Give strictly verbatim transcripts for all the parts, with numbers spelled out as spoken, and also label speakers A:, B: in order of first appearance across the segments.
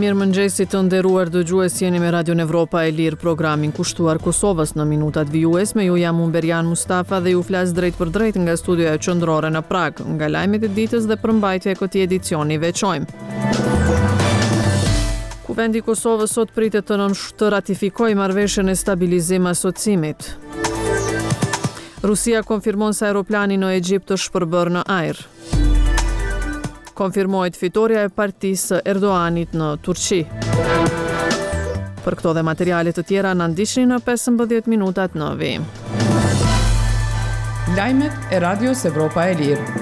A: Mirëmëngjesi të nderuar dëgjues, jeni me Radio Evropa e Lirë, programin kushtuar Kosovës në minutat vijues. Me ju jam Umberian Mustafa dhe ju flas drejt për drejt nga studioja qendrore në Prag. Nga lajmet e ditës dhe përmbajtja e këtij edicioni veçojmë. Kuvendi i Kosovës sot pritet të nënsh të ratifikojë marrëveshjen e stabilizim asociimit. Rusia konfirmon se aeroplani në Egjipt është shpërbërë në ajër. Konfirmohet fitoria e partisë Erdoganit në Turqi. Për këto dhe materialet të tjera na ndiqni në pesëmbëdhjetë minutat në vim.
B: Lajmet e Radios Evropa e Lirë.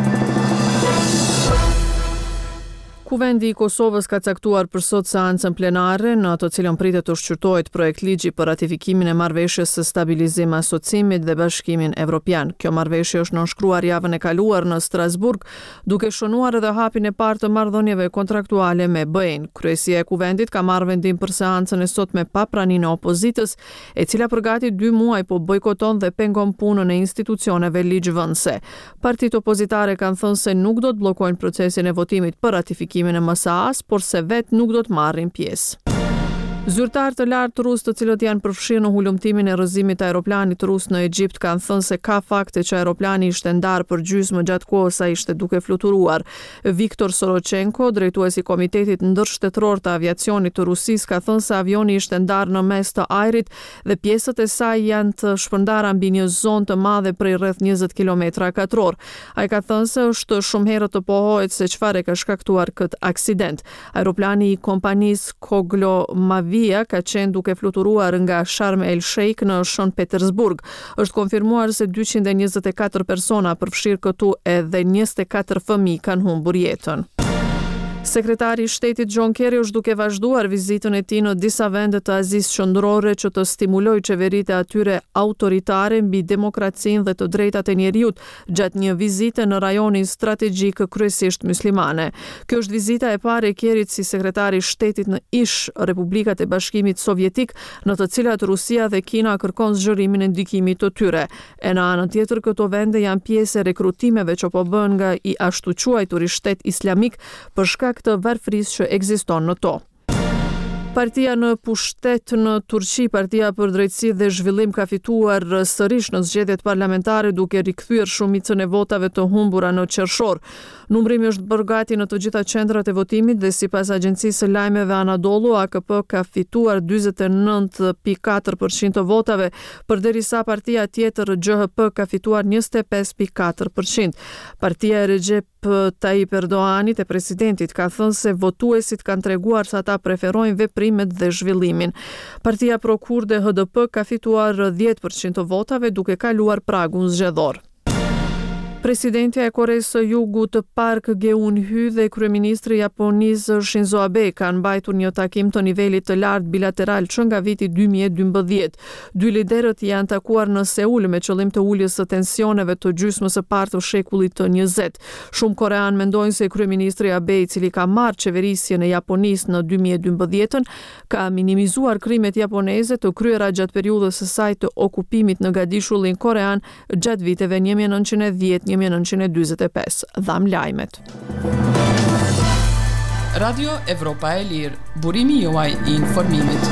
A: Kuvendi i Kosovës ka caktuar për sot seancën plenare në të cilën pritet të shqyrtohet projekt ligji për ratifikimin e marrëveshjes së stabilizim asociimit dhe Bashkimin Evropian. Kjo marrëveshje është nënshkruar javën e kaluar në Strasburg, duke shënuar edhe hapin e parë të marrëdhënieve kontraktuale me B E-n. Kryesia e Kuvendit ka marrë vendim për seancën e sotme pa praninë e opozitës, e cila për gati dy muaj po bojkoton dhe pengon punën e institucioneve ligjvënëse. Partitë opozitare kanë thënë se nuk do të bllokojnë procesin e votimit për ratifikimin e M S A-s, por se vetë nuk do të marrin pjesë. Zyrtar të lartë rus të cilët janë përfshirë në hulumtimin e rrëzimit të aeroplanit rus në Egjipt kanë thënë se ka fakte që aeroplani ishte ndarë për gjysmë gjatë kohës sa ishte duke fluturuar. Viktor Sorochenko, drejtuesi i Komitetit Ndërshtetror të Aviacionit të Rusisë, ka thënë se avioni ishte ndarë në mes të ajrit dhe pjesët e saj janë të shpërndara mbi një zonë të madhe prej rreth njëzet kilometra katror. Ai ka thënë se është shumë herë të pohohet se çfarë ka shkaktuar këtë aksident. Aeroplani i kompanisë Koglomavi ka qenë duke fluturuar nga Sharm el Sheikh në Shën Petersburg. Është konfirmuar se dyqind e njëzet e katër persona përfshirë këtu edhe njëzet e katër fëmijë kanë humbur jetën. Sekretari i Shtetit John Kerry është duke vazhduar vizitën e tij në disa vende të Azisë Qendrore që të stimulojë qeveritë e atyre autoritare mbi demokracinë dhe të drejtat e njerëzit gjatë një vizite në rajonin strategjik kryesisht muslimane. Kjo është vizita e parë e Kerryt si sekretari i Shtetit në ish Republikat e Bashkimit Sovjetik, në të cilat Rusia dhe Kina kërkon zgjërimin e ndikimit të tyre. E në anën tjetër, këto vende janë pjesë e rekrutimeve që po bëhen nga i ashtu quajturi Shtet Islamik për shkak të varfërisë që ekziston në to. Partia në pushtet në Turqi, Partia për Drejtësi dhe Zhvillim, ka fituar sërish në zgjedhjet parlamentare duke rikthyer shumicën e votave të humbura në qershor. Numrimi është bërë gati në të gjitha qendrat e votimit dhe sipas agjencisë së lajmeve Anadolu, A K P ka fituar dyzet e nëntë pikë katër përqind të votave, përderisa partia tjetër G H P ka fituar njëzet e pesë pikë katër përqind. Partia e Recep Tayyip Erdoganit e presidentit ka thënë se votuesit kanë treguar se ata preferojnë veprimet dhe zhvillimin. Partia Pro Kurde H D P ka fituar dhjetë përqind të votave duke kaluar pragun zgjedhor. Presidentja e Koresë së Jugut Park Geun-hye dhe kryeministri i Japonisë Shinzo Abe kanë mbajtur një takim të nivelit të lartë bilateral që nga viti dy mijë e dymbëdhjetë. Dy liderët janë takuar në Seul me qëllim të uljes së tensioneve të gjysmës së parë të shekullit të njëzet. Shumë koreanë mendojnë se kryeministri Abe, i cili ka marrë qeverisjen e Japonisë në dy mijë e dymbëdhjetë, ka minimizuar krimet japoneze të kryera gjatë periudhës së saj të okupimit në Gadishullin korean gjatë viteve një mijë e nëntëqind e dhjetë një mijë e nëntëqind e dyzet e pesë. Dham lajmet.
B: Radio Evropa e Lirë, burimi juaj i informimit.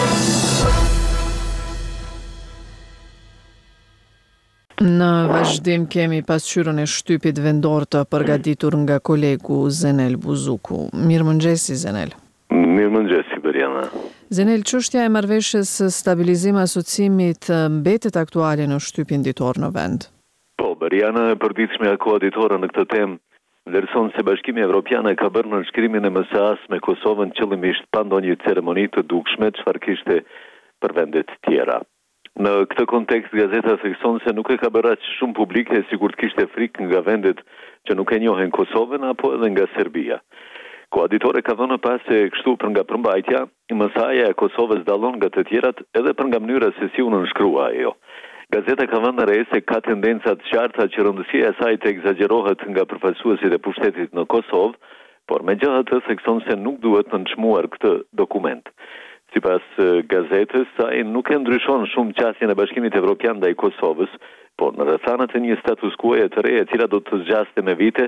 A: Në vazhdim kemi pasqyrën e shtypit vendor të përgatitur nga kolegu Zenel Buzuku. Mirëmëngjesi Zenel.
C: Mirëmëngjesi Beriana.
A: Zenel, çështja e marrëveshjes së stabilizim asociimit mbetet aktuale në shtypin ditor në vend.
C: Po, Beriana, e përditshme e koaditore në këtë temë vlerëson se Bashkimi Evropian ka bërë nënshkrimin e M S A-s me Kosovën qëllimisht pa ndonjë ceremoni të dukshme, çfarë kishte për vendet tjera. Në këtë kontekst, gazeta thekson se nuk e ka bërë aq shumë publike, sigurt kishte frikë nga vendet që nuk e njohin Kosovën apo edhe nga Serbia. Koaditore ka dhënë pas se kështu për nga përmbajtja, M S A-ja e Kosovës dallon nga të tjerat edhe për nga mënyra se si u nënshkrua ajo. Gazeta ka vënë re se ka tendenca të qarta që rëndësia e saj të egzagerohet nga përfaqësuesit e pushtetit në Kosovë, por megjithatë thekson se nuk duhet të nënçmuar këtë dokument. Sipas gazetës, ai nuk e ndryshon shumë qasjen e Bashkimit Evropian ndaj Kosovës, por në rrethanat e një status quo të re, e cila do të zgjaste me vite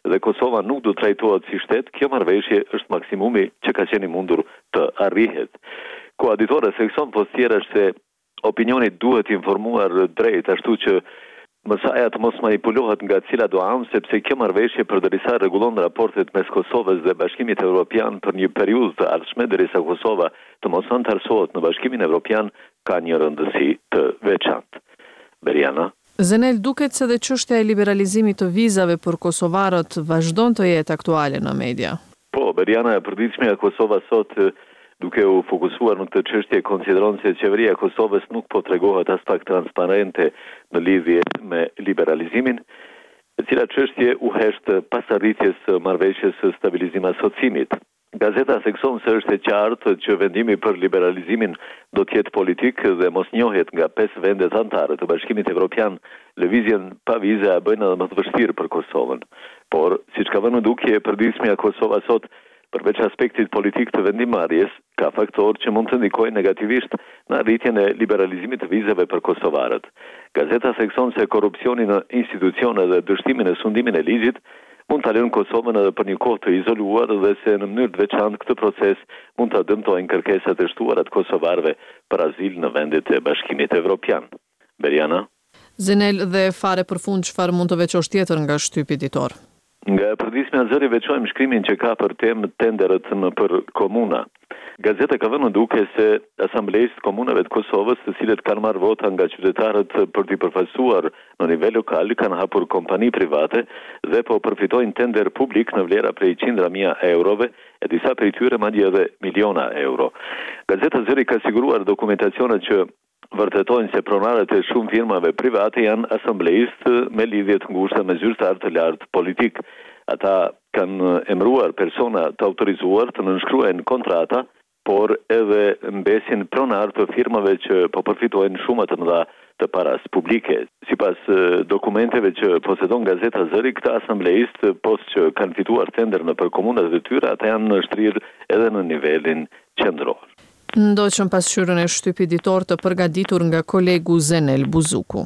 C: dhe Kosova nuk do trajtohet si shtet, kjo marrëveshje është maksimumi që ka qenë i mundur të arrihet. Koaditore sekson po thjesht se opinioni duhet informuar drejt, ashtu që mësaja të mos manipulohet nga cila do anë, sepse kjo marrëveshje përderisa rregullon raportet mes Kosovës dhe Bashkimit Evropian për një periudhë të ardhshme derisa Kosova të mos antarësohet në Bashkimin Evropian, ka një rëndësi të veçantë. Beriana.
A: Zenel, duket se dhe çështja e liberalizimit të vizave për kosovarët vazhdon të jetë aktuale në media.
C: Po, Beriana, e përditshme e Kosova sot duke u fokusuar në këtë çështje konsideron se qeveria e Kosovës nuk po tregohet as pak transparente në lidhje me liberalizimin, e cila çështje u hesht pas arritjes së marrëveshjes së stabilizim asociimit. Gazeta thekson se është e qartë që vendimi për liberalizimin do të jetë politik dhe mos njohet nga pesë vendet anëtare të Bashkimit Evropian, lëvizjen pa viza e bëjnë edhe më të vështirë për Kosovën. Por, siç ka vënë dukje e përditshme e Kosova sot, përveç aspektit politik të vendimarrjes, ka faktor që mund të ndikojnë negativisht në arritjen e liberalizimit të vizave për kosovarët. Gazeta thekson se korrupsioni në institucione dhe dështimin e sundimin e ligjit mund të lënë Kosovën edhe për një kohë të izoluar dhe se në mënyrë të veçantë këtë proces mund të dëmtojnë kërkesat e shtuara të kosovarëve për azil në vendet e Bashkimit Evropian. Beriana.
A: Zenel, dhe fare përfund çfarë mund të veçosh tjetër nga shtypi ditor?
C: Nga përditshmja e zëri veçojmë shkrimin që ka për temë tenderët në për komuna. Gazeta ka vënë duke se asamblejës komunave të Kosovës, të cilët kanë marrë vota nga qytetarët për t'i përfaqësuar në nivel lokal, kanë hapur kompani private dhe po përfitojnë tender publik në vlera prej qindra mijë eurove, e disa prej tyre madje edhe miliona euro. Gazeta Zëri ka siguruar dokumentacionet që vërtetojnë se pronarët e shumë firmave private janë asamblejistë me lidhje të ngushta me zyrtar të lartë politik. Ata kanë emëruar persona të autorizuar të nënshkruajnë kontrata, por edhe mbesin pronar të firmave që po përfitojnë shumë të mëdha të paras publike. Sipas dokumenteve që posedon Gazeta Zëri, këta asamblejistë, pos që kanë fituar tender në për komunat e tyre, ata janë në shtrirë edhe në nivelin qendror.
A: Ndoqëm pasqyrën e shtypit ditor të përgatitur nga kolegu Zenel Buzuku.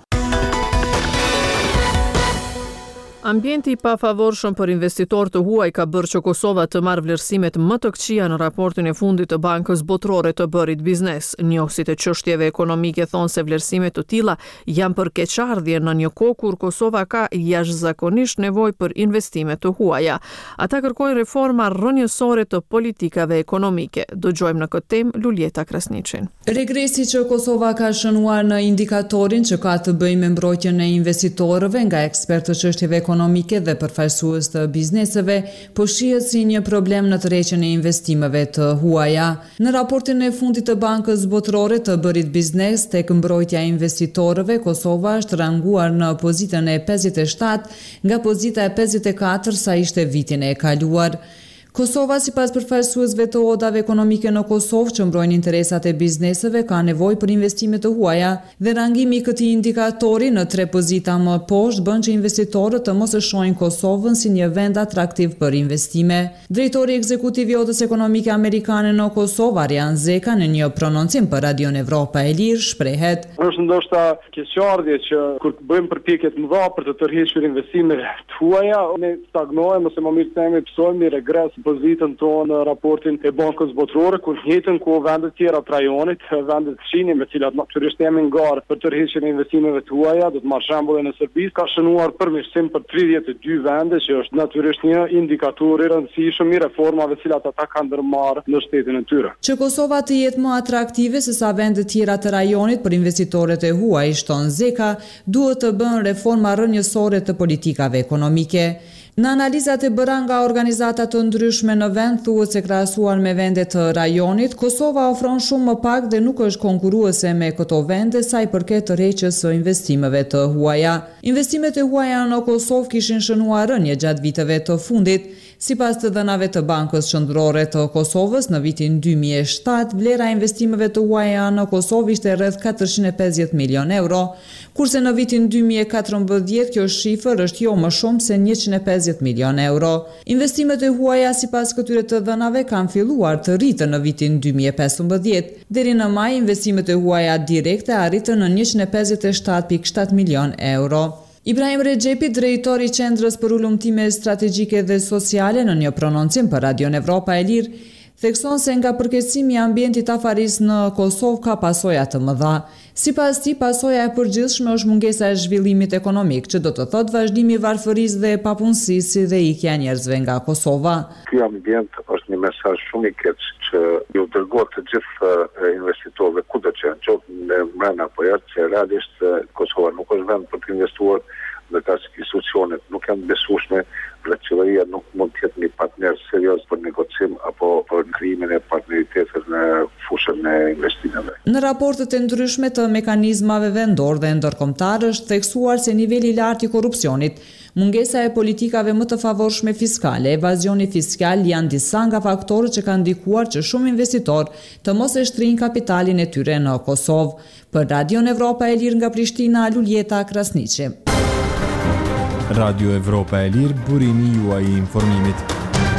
A: Ambienti i pafavorshëm për investitor të huaj ka bërë që Kosova të marrë vlerësimet më të këqija në raportin e fundit të Bankës Botërore të Bërit Biznes. Njohësit e çështjeve ekonomike thonë se vlerësimet të tilla janë për keqardhje në një kohë kur Kosova ka jashtëzakonisht nevojë për investime të huaja. Ata kërkojnë reforma rrënjësore të politikave ekonomike. Dëgjojmë në këtë temë Luljeta Krasniqin.
D: Regresi që Kosova ka shënuar në indikatorin që ka të bëjë me mbrojtjen e investitorëve nga ekspertë të çështjeve ekonomike dhe përfaqësues të bizneseve, po shihet si një problem në tërheqjen e investimeve të huaja. Në raportin e fundit të Bankës Botërore të Bërit Biznes tek mbrojtja e investitorëve, Kosova është ranguar në pozitën e pesëdhjetë e shtatë nga pozita e pesëdhjetë e katër sa ishte vitin e kaluar. Kosova, sipas përfaqësuesve të odave ekonomike në Kosovë që mbrojnë interesat e bizneseve, ka nevojë për investime të huaja dhe rangimi i këtij indikatori në tre pozita më poshtë bën që investitorët të mos e shohin Kosovën si një vend atraktiv për investime. Drejtori ekzekutiv i odës ekonomike amerikane në Kosovë, Arjan Zeka, në një prononcim për Radion Evropa e Lirë, shprehet:
E: Është ndoshta keqardhje që kur bëjmë përpjekje të mëdha për të tërhequr investime të huaja, ne stagnojmë ose më mirë themi psojmë regres pozitën tonë në raportin e Bankës Botërore, kur njëjtën kohë vendet tjera të rajonit, vendet fshini me cilat natyrisht jemi në garë për tërheqjen e investimeve të huaja, do të marr shembullin e Serbisë, ka shënuar përmirësim për tridhjetë e dy vende, që është natyrisht një indikator i rëndësishëm i reformave të cilat ata kanë ndërmarrë në shtetin e tyre.
D: Që Kosova të jetë më atraktive se sa vendet tjera të rajonit për investitorët e huaj, shton Zeka, duhet të bën reforma rrënjësore të politikave ekonomike. Në analizat e bëra nga organizata të ndryshme në vend, thuhet se krahasuar me vendet të rajonit, Kosova ofron shumë më pak dhe nuk është konkurruese me këto vende sa i përket tërheqjes së investimeve të huaja. Investimet e huaja në Kosovë kishin shënuar rënje gjatë viteve të fundit. Sipas të dhënave të Bankës Qendrore të Kosovës, në vitin dy mijë e shtatë, vlera e investimeve të huaja në Kosovë ishte rreth katërqind e pesëdhjetë milion euro, kurse në vitin dy mijë e katërmbëdhjetë kjo shifër është jo më shumë se njëqind e pesëdhjetë milion euro. Investimet e huaja sipas këtyre të dhënave kanë filluar të rritën në vitin dy mijë e pesëmbëdhjetë. Deri në maj, investimet e huaja direkte arritën në njëqind e pesëdhjetë e shtatë pikë shtatë milion euro. Ibrahim Rexhepi, drejtori i Qendrës për Ulëmtime Strategjike dhe Sociale, në një prononcim për Radion Evropa e Lirë, thekson se nga përkeqësimi i ambientit afaris në Kosovë ka pasoja të mëdha. Sipas tij, pasoja e përgjithshme është mungesa e zhvillimit ekonomik, që do të thotë vazhdimi i varfërisë dhe papunësisë dhe ikja e njerëzve nga Kosova.
F: Ky ambient është një mesazh shumë i keq që ju dërgohet të gjithë investitorëve kudo që janë, qoftë në brenda apo jashtë, që realisht Kosova nuk është vend për të investuar dhe ka institucionet nuk janë besueshme, dhe qeveria nuk mund të jetë një partner serioz për negocim apo për krijimin e partneritetit në fushën e investimeve.
D: Në raportet e ndryshme të mekanizmave vendor dhe ndërkombëtar është theksuar se niveli i lartë i korrupsionit, mungesa e politikave më të favorshme fiskale, evazioni fiskal janë disa nga faktorët që kanë ndikuar që shumë investitorë të mos e shtrinë kapitalin e tyre në Kosovë. Për Radion Evropa e Lirë nga Prishtina, Luljeta Krasniqi.
G: Radio Evropa e Lirë, burimi juaj i informimit.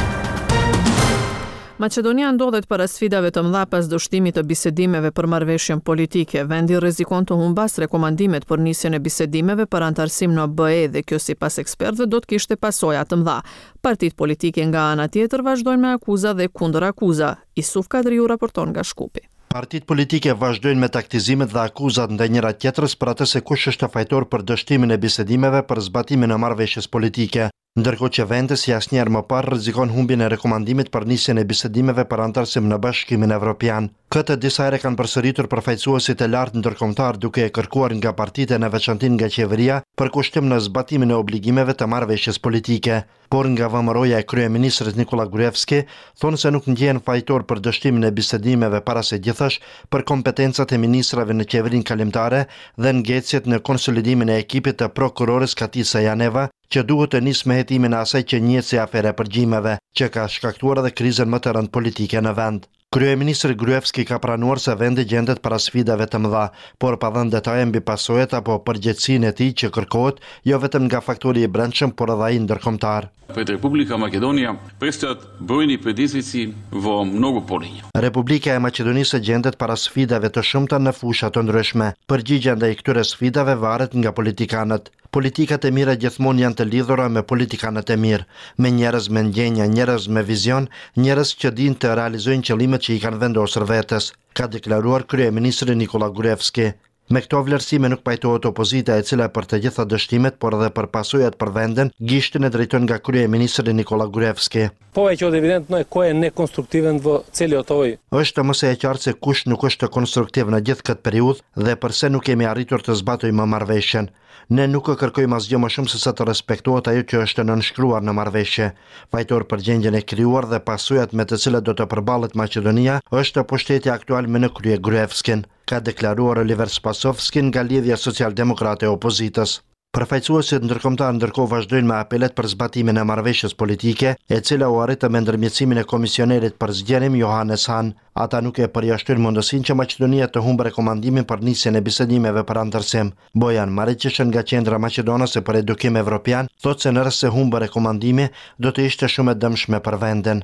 A: Maqedonia ndodhet para sfidave të mëdha pas dështimit të bisedimeve për marrëveshjen politike. Vendi rrezikon të humbas rekomandimet për nisjen e bisedimeve për antarësim në B E dhe kjo sipas ekspertëve do të kishte pasoja të mëdha. Partitë politike nga ana tjetër vazhdojnë me akuza dhe kundër akuza. Isuf Kadriu raporton nga Shkupi.
H: Partitë politike vazhdojnë me taktizimet dhe akuzat ndaj njëra tjetrës për atë se kush është fajtor për dështimin e bisedimeve për zbatimin e marrëveshjes politike. Ndërkohë që vendi si asnjëherë më parë rrezikon humbjen e rekomandimit për nisjen e bisedimeve për antarësim në Bashkimin Evropian. Këtë disa herë kanë përsëritur përfaqësuesit e lartë ndërkombëtar duke e kërkuar nga partitë në veçantë nga qeveria për kushtim në zbatimin e obligimeve të marrëveshjes politike. Por nga vëmëroja e kryeministrit Nikola Gruevski thonë se nuk ndjehen fajtor për dështimin e bisedimeve para së gjithësh për kompetencat e ministrave në qeverinë kalimtare dhe ngecjet në konsolidimin e ekipit të prokurores Katisa Janeva, që duhet të nisë me hetimin e asaj që njihet si afere e përgjimeve, që ka shkaktuar edhe krizën më të rëndë politike në vend. Kryeministri Gruevski ka pranuar se vendi gjendet para sfidave të mëdha, por pa dhënë detaje mbi pasojat apo përgjegjësinë e tij që kërkohet jo vetëm nga faktori i brendshëm, por edhe ai ndërkombëtar.
I: Republika Македония предстоят brojni предизвици во mnogo polja.
H: Republika e Maqedonisë gjendet para sfidave të shumta në fusha të ndryshme. Përgjigjja ndaj këtyre sfidave varet nga politikanët. Politikat e mira gjithmonë janë të lidhura me politikanët e mirë, me njerëz me ndjenja, njerëz me vizion, njerëz që dinë të realizojnë qëllimet që i kanë vendosur vetes, ka deklaruar kryeministri Nikola Gruevski. Me këto vlerësime nuk pajtohet opozita e cila për të gjitha dështimet, por edhe për pasojat për vendin, gishtin e drejton nga kryeministri Nikola Gruevski.
J: Po e që evidentno e ko e nekonstruktiven vë cili otoj.
H: Është mëse e qartë se kush nuk është konstruktiv në gjithë këtë periudhë dhe përse nuk kemi arritur të zbatojmë marrëveshjen. Ne nuk e kërkojmë asgjë më shumë se sa të respektohet ajo që është nënshkruar në marrëveshje. Fajtor për gjendjen e krijuar dhe pasojat me të cilat do të përballet Maqedonia është pushteti aktual me në krye Gruevskin, ka deklaruar Oliver Spasovski nga lidhja socialdemokrate e opozitës. Përfaqësuesit ndërkombëtar ndërkohë vazhdojnë me apelet për zbatimin e marrëveshjes politike, e cila u arritë me ndërmjetësimin e komisionerit për zgjerim Johannes Hahn. Ata nuk e përjashtojnë mundësinë që Maqedonia të humbë rekomandimin për nisjen e bisedimeve për antarësim. Bojan Mariqić nga Qendra Maqedonase për Edukim Evropian thotë se në rast se humbë rekomandimi do të ishte shumë e dëmshme për vendin.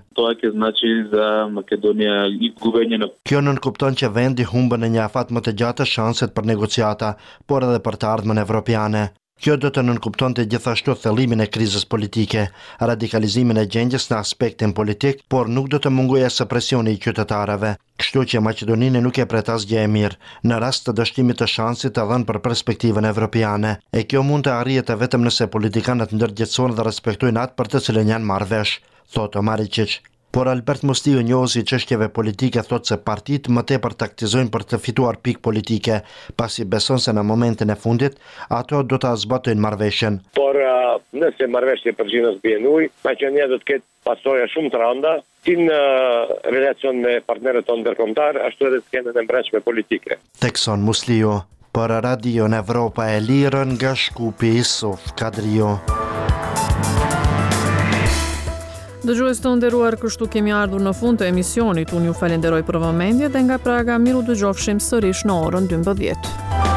H: Kjo nënkupton që vendi humbë në një afat më të gjatë shanset për negociata, por edhe për të ardhmen evropiane. Kjo do të nënkuptonte gjithashtu thellimin e krizës politike, radikalizimin e gjendjes në aspektin politik, por nuk do të mungojë as presioni i qytetarëve. Kështu që Maqedonia nuk e pret asgjë e mirë në rast të dështimit të shansit të dhënë për perspektivën evropiane. E kjo mund të arrihet vetëm nëse politikanët ndërgjegjësojnë dhe respektojnë atë për të cilën janë marrë vesh, thotë Mariqić. Por Albert Mustiu, njohësi i çështjeve politike, thotë se partitë më tepër taktizojnë për të fituar pikë politike, pasi beson se në momentin e fundit ato do ta zbatojnë marrëveshjen.
K: Por uh, nëse marrëveshja përgjigjet bien ujë, Maqedonia do të ketë pasoja shumë të rënda, si në uh, relacion me partnerët tonë ndërkombëtar, ashtu edhe të kendën e brendshme politike.
H: Tekson Musliu, për Radion Evropa e Lirë nga Shkupi, Isuf Kadriu.
A: Dëgjues të nderuar, kështu kemi ardhur në fund të emisionit. Unë ju falenderoj për vëmendje dhe nga Praga miru dëgjofshim sërish në orën dymbëdhjetë.